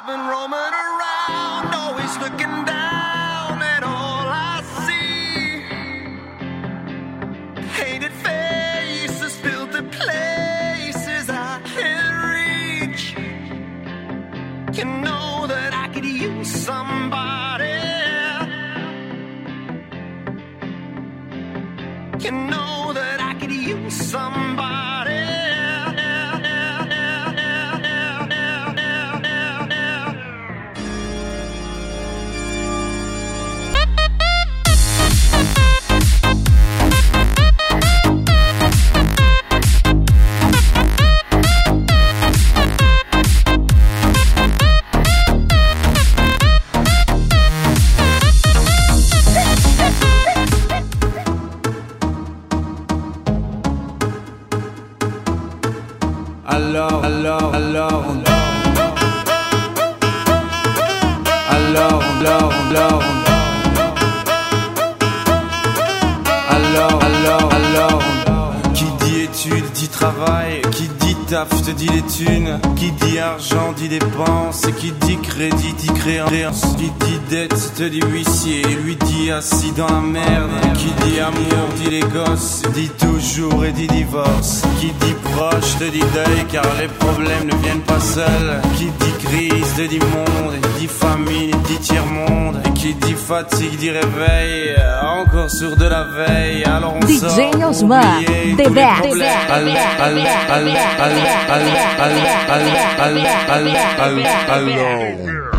been roaming around, always looking down, and all I see hated faces, filthy places I can't reach. You know that I could use somebody. You know that I could use somebody. Alors, qui dit études dit travail, qui dit taf te dit les thunes, qui dit argent dit dépenses, et qui dit crédit dit créance, qui dit dette te dit huissier, lui dit assis dans la merde, qui dit amour dit les gosses, dit toujours et dit divorce, qui dit proche te dit deuil car les problèmes ne viennent pas seuls, qui dit crise te dit monde, et dit famine dit tiers-monde, et qui dit fatigue dit réveil, encore sur de la veille, alors on sort DJ Osman, the best. Alors